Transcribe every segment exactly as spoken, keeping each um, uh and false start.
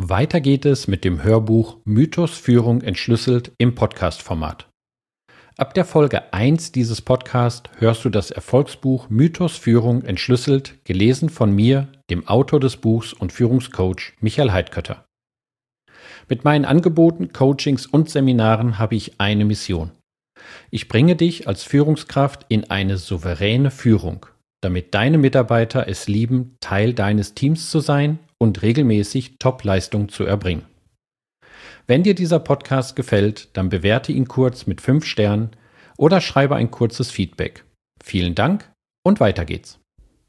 Weiter geht es mit dem Hörbuch Mythos Führung entschlüsselt im Podcast-Format. Ab der Folge eins dieses Podcasts hörst du das Erfolgsbuch Mythos Führung entschlüsselt, gelesen von mir, dem Autor des Buchs und Führungscoach Michael Heidkötter. Mit meinen Angeboten, Coachings und Seminaren habe ich eine Mission. Ich bringe dich als Führungskraft in eine souveräne Führung, damit deine Mitarbeiter es lieben, Teil deines Teams zu sein und regelmäßig Top-Leistung zu erbringen. Wenn dir dieser Podcast gefällt, dann bewerte ihn kurz mit fünf Sternen oder schreibe ein kurzes Feedback. Vielen Dank und weiter geht's.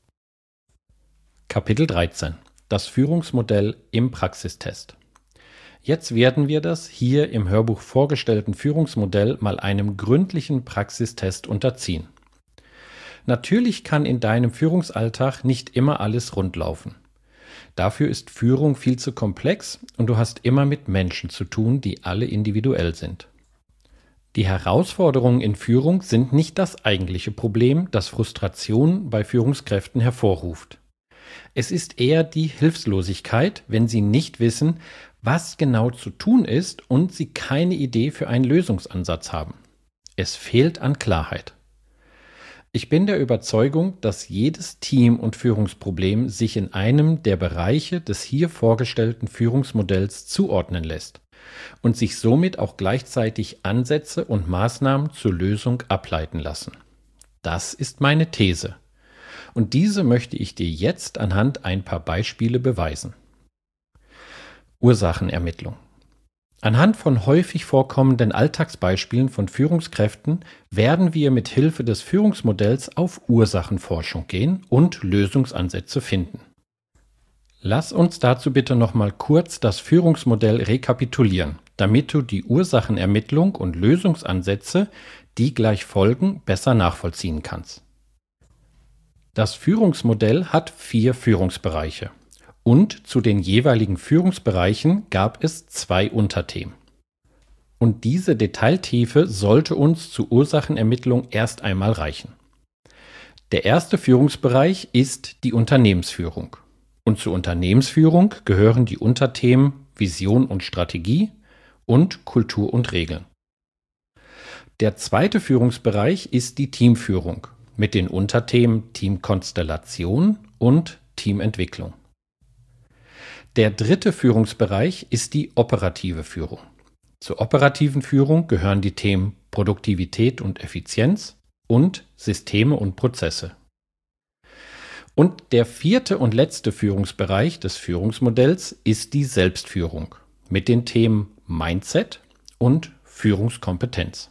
Kapitel dreizehn. Das Führungsmodell im Praxistest. Jetzt werden wir das hier im Hörbuch vorgestellten Führungsmodell mal einem gründlichen Praxistest unterziehen. Natürlich kann in deinem Führungsalltag nicht immer alles rundlaufen. Dafür ist Führung viel zu komplex und du hast immer mit Menschen zu tun, die alle individuell sind. Die Herausforderungen in Führung sind nicht das eigentliche Problem, das Frustration bei Führungskräften hervorruft. Es ist eher die Hilflosigkeit, wenn sie nicht wissen, was genau zu tun ist und sie keine Idee für einen Lösungsansatz haben. Es fehlt an Klarheit. Ich bin der Überzeugung, dass jedes Team- und Führungsproblem sich in einem der Bereiche des hier vorgestellten Führungsmodells zuordnen lässt und sich somit auch gleichzeitig Ansätze und Maßnahmen zur Lösung ableiten lassen. Das ist meine These. Und diese möchte ich dir jetzt anhand ein paar Beispiele beweisen. Ursachenermittlung. Anhand von häufig vorkommenden Alltagsbeispielen von Führungskräften werden wir mit Hilfe des Führungsmodells auf Ursachenforschung gehen und Lösungsansätze finden. Lass uns dazu bitte nochmal kurz das Führungsmodell rekapitulieren, damit du die Ursachenermittlung und Lösungsansätze, die gleich folgen, besser nachvollziehen kannst. Das Führungsmodell hat vier Führungsbereiche. Und zu den jeweiligen Führungsbereichen gab es zwei Unterthemen. Und diese Detailtiefe sollte uns zur Ursachenermittlung erst einmal reichen. Der erste Führungsbereich ist die Unternehmensführung. Und zur Unternehmensführung gehören die Unterthemen Vision und Strategie und Kultur und Regeln. Der zweite Führungsbereich ist die Teamführung mit den Unterthemen Teamkonstellation und Teamentwicklung. Der dritte Führungsbereich ist die operative Führung. Zur operativen Führung gehören die Themen Produktivität und Effizienz und Systeme und Prozesse. Und der vierte und letzte Führungsbereich des Führungsmodells ist die Selbstführung mit den Themen Mindset und Führungskompetenz.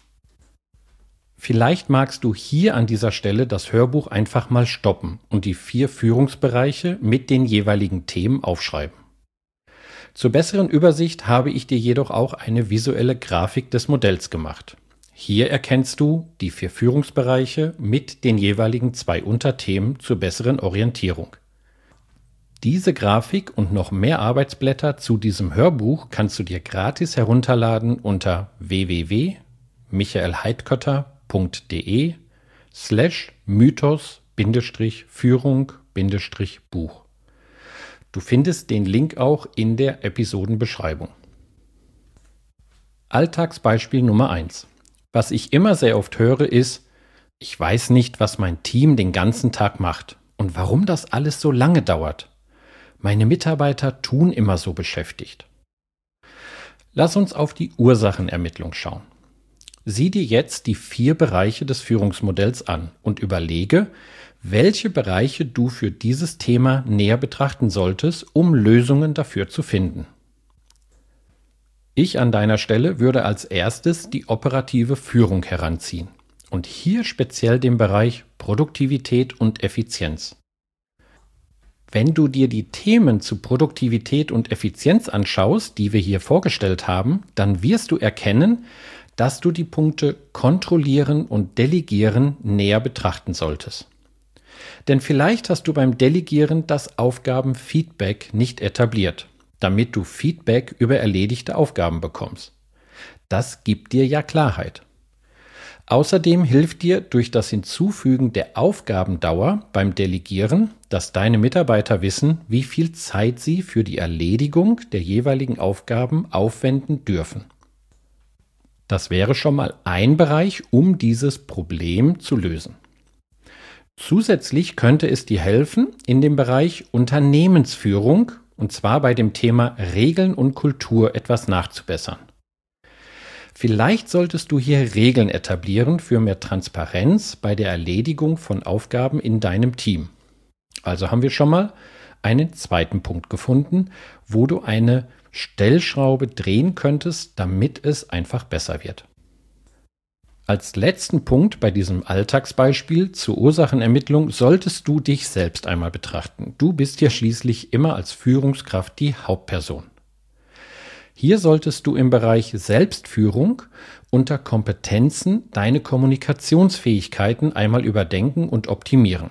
Vielleicht magst du hier an dieser Stelle das Hörbuch einfach mal stoppen und die vier Führungsbereiche mit den jeweiligen Themen aufschreiben. Zur besseren Übersicht habe ich dir jedoch auch eine visuelle Grafik des Modells gemacht. Hier erkennst du die vier Führungsbereiche mit den jeweiligen zwei Unterthemen zur besseren Orientierung. Diese Grafik und noch mehr Arbeitsblätter zu diesem Hörbuch kannst du dir gratis herunterladen unter w w w punkt michael heidkötter punkt de slash mythos Führung Buch. Du findest den Link auch in der Episodenbeschreibung. Alltagsbeispiel Nummer eins. Was ich immer sehr oft höre ist, ich weiß nicht, was mein Team den ganzen Tag macht und warum das alles so lange dauert. Meine Mitarbeiter tun immer so beschäftigt. Lass uns auf die Ursachenermittlung schauen. Sieh dir jetzt die vier Bereiche des Führungsmodells an und überlege, welche Bereiche du für dieses Thema näher betrachten solltest, um Lösungen dafür zu finden. Ich an deiner Stelle würde als erstes die operative Führung heranziehen und hier speziell den Bereich Produktivität und Effizienz. Wenn du dir die Themen zu Produktivität und Effizienz anschaust, die wir hier vorgestellt haben, dann wirst du erkennen, dass du die Punkte Kontrollieren und Delegieren näher betrachten solltest. Denn vielleicht hast du beim Delegieren das Aufgabenfeedback nicht etabliert, damit du Feedback über erledigte Aufgaben bekommst. Das gibt dir ja Klarheit. Außerdem hilft dir durch das Hinzufügen der Aufgabendauer beim Delegieren, dass deine Mitarbeiter wissen, wie viel Zeit sie für die Erledigung der jeweiligen Aufgaben aufwenden dürfen. Das wäre schon mal ein Bereich, um dieses Problem zu lösen. Zusätzlich könnte es dir helfen in dem Bereich Unternehmensführung, und zwar bei dem Thema Regeln und Kultur etwas nachzubessern. Vielleicht solltest du hier Regeln etablieren für mehr Transparenz bei der Erledigung von Aufgaben in deinem Team. Also haben wir schon mal einen zweiten Punkt gefunden, wo du eine Stellschraube drehen könntest, damit es einfach besser wird. Als letzten Punkt bei diesem Alltagsbeispiel zur Ursachenermittlung solltest du dich selbst einmal betrachten. Du bist ja schließlich immer als Führungskraft die Hauptperson. Hier solltest du im Bereich Selbstführung unter Kompetenzen deine Kommunikationsfähigkeiten einmal überdenken und optimieren.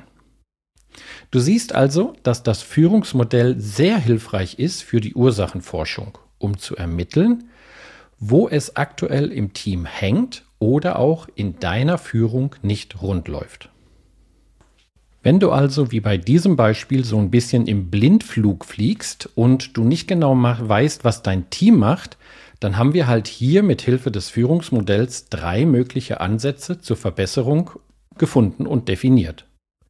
Du siehst also, dass das Führungsmodell sehr hilfreich ist für die Ursachenforschung, um zu ermitteln, wo es aktuell im Team hängt oder auch in deiner Führung nicht rund läuft. Wenn du also wie bei diesem Beispiel so ein bisschen im Blindflug fliegst und du nicht genau weißt, was dein Team macht, dann haben wir halt hier mit Hilfe des Führungsmodells drei mögliche Ansätze zur Verbesserung gefunden und definiert.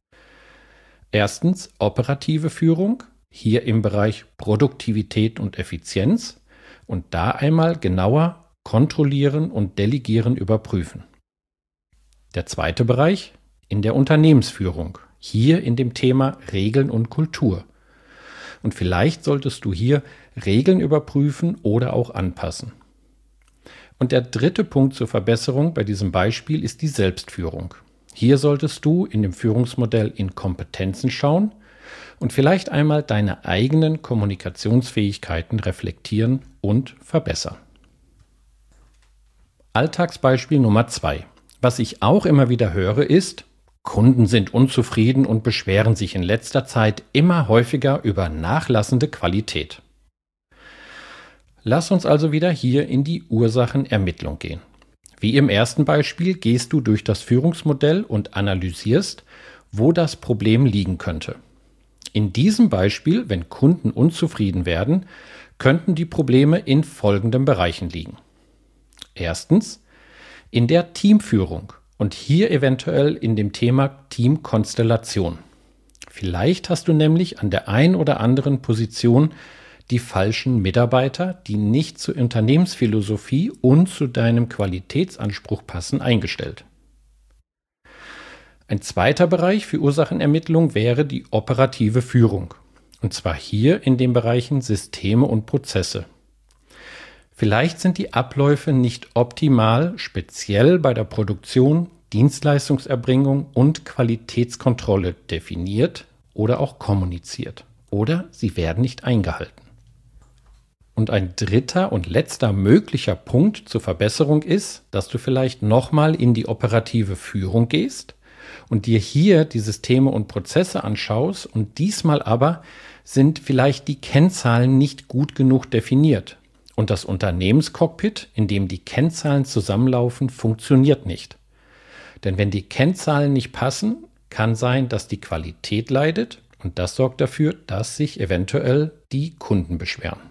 Erstens operative Führung, hier im Bereich Produktivität und Effizienz und da einmal genauer kontrollieren und delegieren überprüfen. Der zweite Bereich in der Unternehmensführung. Hier in dem Thema Regeln und Kultur. Und vielleicht solltest du hier Regeln überprüfen oder auch anpassen. Und der dritte Punkt zur Verbesserung bei diesem Beispiel ist die Selbstführung. Hier solltest du in dem Führungsmodell in Kompetenzen schauen und vielleicht einmal deine eigenen Kommunikationsfähigkeiten reflektieren und verbessern. Alltagsbeispiel Nummer zwei. Was ich auch immer wieder höre ist, Kunden sind unzufrieden und beschweren sich in letzter Zeit immer häufiger über nachlassende Qualität. Lass uns also wieder hier in die Ursachenermittlung gehen. Wie im ersten Beispiel gehst du durch das Führungsmodell und analysierst, wo das Problem liegen könnte. In diesem Beispiel, wenn Kunden unzufrieden werden, könnten die Probleme in folgenden Bereichen liegen. Erstens, in der Teamführung. Und hier eventuell in dem Thema Teamkonstellation. Vielleicht hast du nämlich an der einen oder anderen Position die falschen Mitarbeiter, die nicht zur Unternehmensphilosophie und zu deinem Qualitätsanspruch passen, eingestellt. Ein zweiter Bereich für Ursachenermittlung wäre die operative Führung. Und zwar hier in den Bereichen Systeme und Prozesse. Vielleicht sind die Abläufe nicht optimal, speziell bei der Produktion, Dienstleistungserbringung und Qualitätskontrolle definiert oder auch kommuniziert. Oder sie werden nicht eingehalten. Und ein dritter und letzter möglicher Punkt zur Verbesserung ist, dass du vielleicht nochmal in die operative Führung gehst und dir hier die Systeme und Prozesse anschaust und diesmal aber sind vielleicht die Kennzahlen nicht gut genug definiert. Und das Unternehmenscockpit, in dem die Kennzahlen zusammenlaufen, funktioniert nicht. Denn wenn die Kennzahlen nicht passen, kann sein, dass die Qualität leidet und das sorgt dafür, dass sich eventuell die Kunden beschweren.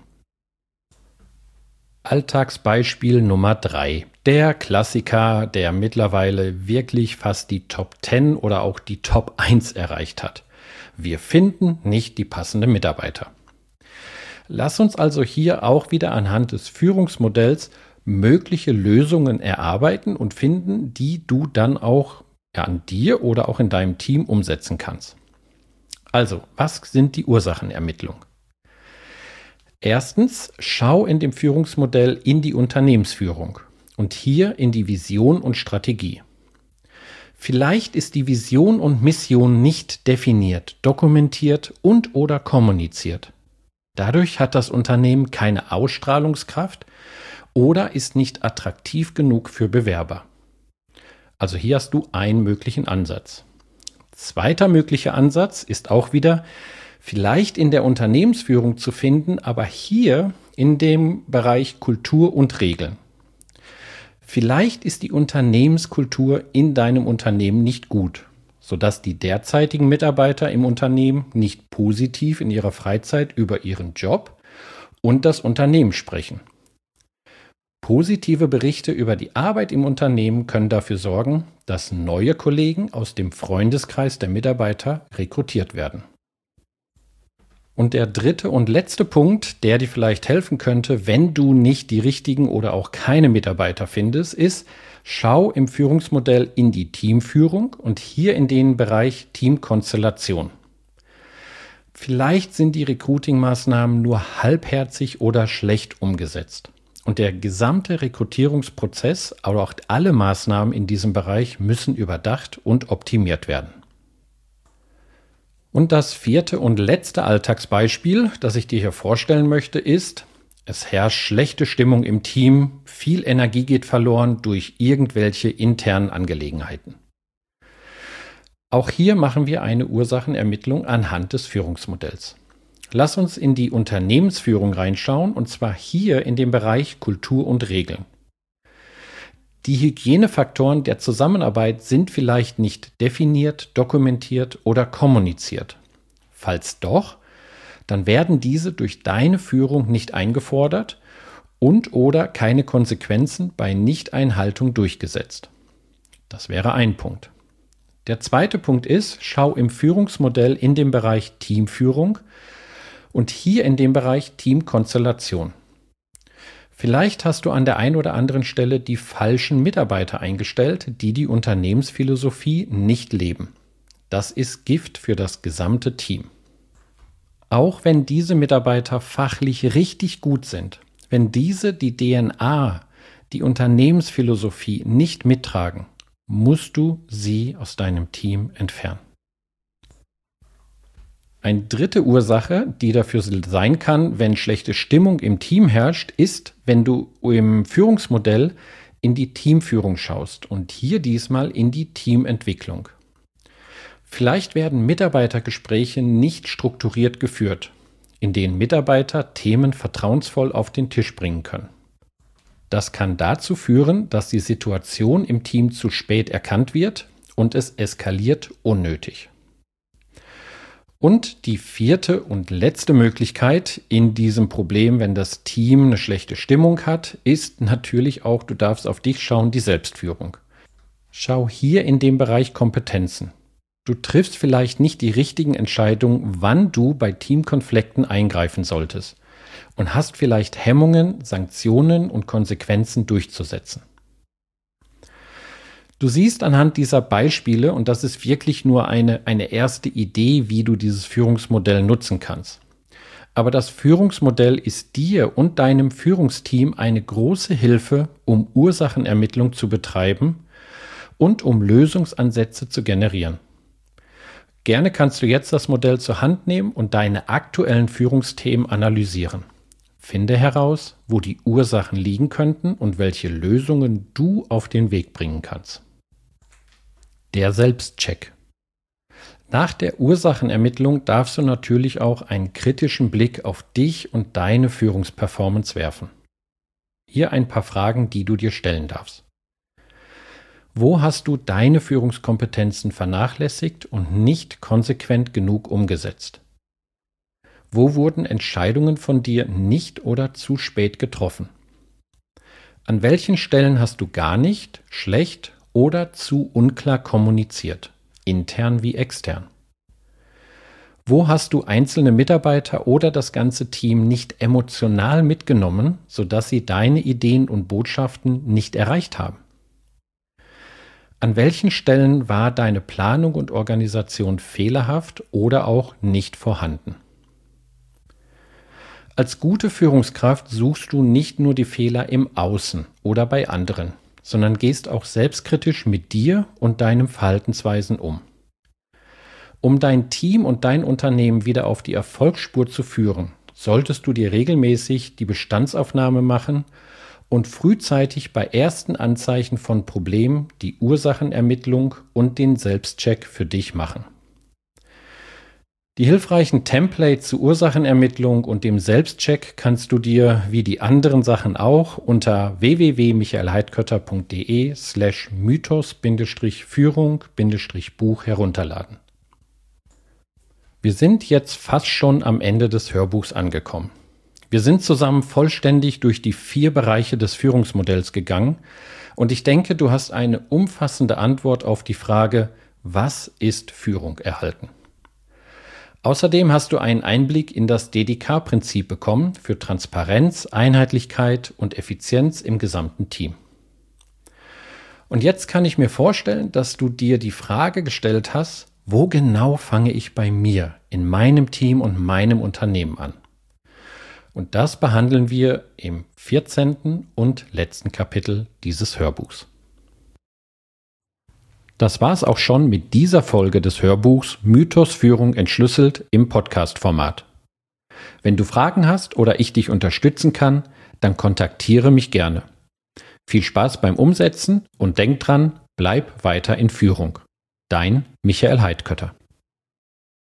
Alltagsbeispiel Nummer drei. Der Klassiker, der mittlerweile wirklich fast die Top zehn oder auch die Top eins erreicht hat. Wir finden nicht die passenden Mitarbeiter. Lass uns also hier auch wieder anhand des Führungsmodells mögliche Lösungen erarbeiten und finden, die du dann auch ja, an dir oder auch in deinem Team umsetzen kannst. Also, was sind die Ursachenermittlungen? Erstens, schau in dem Führungsmodell in die Unternehmensführung und hier in die Vision und Strategie. Vielleicht ist die Vision und Mission nicht definiert, dokumentiert und oder kommuniziert. Dadurch hat das Unternehmen keine Ausstrahlungskraft oder ist nicht attraktiv genug für Bewerber. Also hier hast du einen möglichen Ansatz. Zweiter möglicher Ansatz ist auch wieder vielleicht in der Unternehmensführung zu finden, aber hier in dem Bereich Kultur und Regeln. Vielleicht ist die Unternehmenskultur in deinem Unternehmen nicht gut, sodass die derzeitigen Mitarbeiter im Unternehmen nicht positiv in ihrer Freizeit über ihren Job und das Unternehmen sprechen. Positive Berichte über die Arbeit im Unternehmen können dafür sorgen, dass neue Kollegen aus dem Freundeskreis der Mitarbeiter rekrutiert werden. Und der dritte und letzte Punkt, der dir vielleicht helfen könnte, wenn du nicht die richtigen oder auch keine Mitarbeiter findest, ist, schau im Führungsmodell in die Teamführung und hier in den Bereich Teamkonstellation. Vielleicht sind die Recruiting-Maßnahmen nur halbherzig oder schlecht umgesetzt. Und der gesamte Rekrutierungsprozess, aber auch alle Maßnahmen in diesem Bereich müssen überdacht und optimiert werden. Und das vierte und letzte Alltagsbeispiel, das ich dir hier vorstellen möchte, ist, es herrscht schlechte Stimmung im Team, viel Energie geht verloren durch irgendwelche internen Angelegenheiten. Auch hier machen wir eine Ursachenermittlung anhand des Führungsmodells. Lass uns in die Unternehmensführung reinschauen, und zwar hier in dem Bereich Kultur und Regeln. Die Hygienefaktoren der Zusammenarbeit sind vielleicht nicht definiert, dokumentiert oder kommuniziert. Falls doch, dann werden diese durch deine Führung nicht eingefordert und oder keine Konsequenzen bei Nichteinhaltung durchgesetzt. Das wäre ein Punkt. Der zweite Punkt ist, schau im Führungsmodell in dem Bereich Teamführung und hier in dem Bereich Teamkonstellation. Vielleicht hast du an der einen oder anderen Stelle die falschen Mitarbeiter eingestellt, die die Unternehmensphilosophie nicht leben. Das ist Gift für das gesamte Team. Auch wenn diese Mitarbeiter fachlich richtig gut sind, wenn diese die D N A, die Unternehmensphilosophie nicht mittragen, musst du sie aus deinem Team entfernen. Eine dritte Ursache, die dafür sein kann, wenn schlechte Stimmung im Team herrscht, ist, wenn du im Führungsmodell in die Teamführung schaust und hier diesmal in die Teamentwicklung. Vielleicht werden Mitarbeitergespräche nicht strukturiert geführt, in denen Mitarbeiter Themen vertrauensvoll auf den Tisch bringen können. Das kann dazu führen, dass die Situation im Team zu spät erkannt wird und es eskaliert unnötig. Und die vierte und letzte Möglichkeit in diesem Problem, wenn das Team eine schlechte Stimmung hat, ist natürlich auch, du darfst auf dich schauen, die Selbstführung. Schau hier in dem Bereich Kompetenzen. Du triffst vielleicht nicht die richtigen Entscheidungen, wann du bei Teamkonflikten eingreifen solltest und hast vielleicht Hemmungen, Sanktionen und Konsequenzen durchzusetzen. Du siehst anhand dieser Beispiele, und das ist wirklich nur eine, eine erste Idee, wie du dieses Führungsmodell nutzen kannst. Aber das Führungsmodell ist dir und deinem Führungsteam eine große Hilfe, um Ursachenermittlung zu betreiben und um Lösungsansätze zu generieren. Gerne kannst du jetzt das Modell zur Hand nehmen und deine aktuellen Führungsthemen analysieren. Finde heraus, wo die Ursachen liegen könnten und welche Lösungen du auf den Weg bringen kannst. Der Selbstcheck. Nach der Ursachenermittlung darfst du natürlich auch einen kritischen Blick auf dich und deine Führungsperformance werfen. Hier ein paar Fragen, die du dir stellen darfst. Wo hast du deine Führungskompetenzen vernachlässigt und nicht konsequent genug umgesetzt? Wo wurden Entscheidungen von dir nicht oder zu spät getroffen? An welchen Stellen hast du gar nicht, schlecht oder zu unklar kommuniziert, intern wie extern? Wo hast du einzelne Mitarbeiter oder das ganze Team nicht emotional mitgenommen, sodass sie deine Ideen und Botschaften nicht erreicht haben? An welchen Stellen war deine Planung und Organisation fehlerhaft oder auch nicht vorhanden? Als gute Führungskraft suchst du nicht nur die Fehler im Außen oder bei anderen, sondern gehst auch selbstkritisch mit dir und deinen Verhaltensweisen um. Um dein Team und dein Unternehmen wieder auf die Erfolgsspur zu führen, solltest du dir regelmäßig die Bestandsaufnahme machen und frühzeitig bei ersten Anzeichen von Problemen die Ursachenermittlung und den Selbstcheck für dich machen. Die hilfreichen Templates zur Ursachenermittlung und dem Selbstcheck kannst du dir, wie die anderen Sachen auch, unter w w w punkt michael heidkötter punkt d e slash mythos Führung Buch herunterladen. Wir sind jetzt fast schon am Ende des Hörbuchs angekommen. Wir sind zusammen vollständig durch die vier Bereiche des Führungsmodells gegangen und ich denke, du hast eine umfassende Antwort auf die Frage, was ist Führung, erhalten. Außerdem hast du einen Einblick in das D D K-Prinzip bekommen für Transparenz, Einheitlichkeit und Effizienz im gesamten Team. Und jetzt kann ich mir vorstellen, dass du dir die Frage gestellt hast, wo genau fange ich bei mir, in meinem Team und meinem Unternehmen an? Und das behandeln wir im vierzehnten und letzten Kapitel dieses Hörbuchs. Das war's auch schon mit dieser Folge des Hörbuchs Mythos Führung entschlüsselt im Podcast-Format. Wenn du Fragen hast oder ich dich unterstützen kann, dann kontaktiere mich gerne. Viel Spaß beim Umsetzen und denk dran, bleib weiter in Führung. Dein Michael Heidkötter.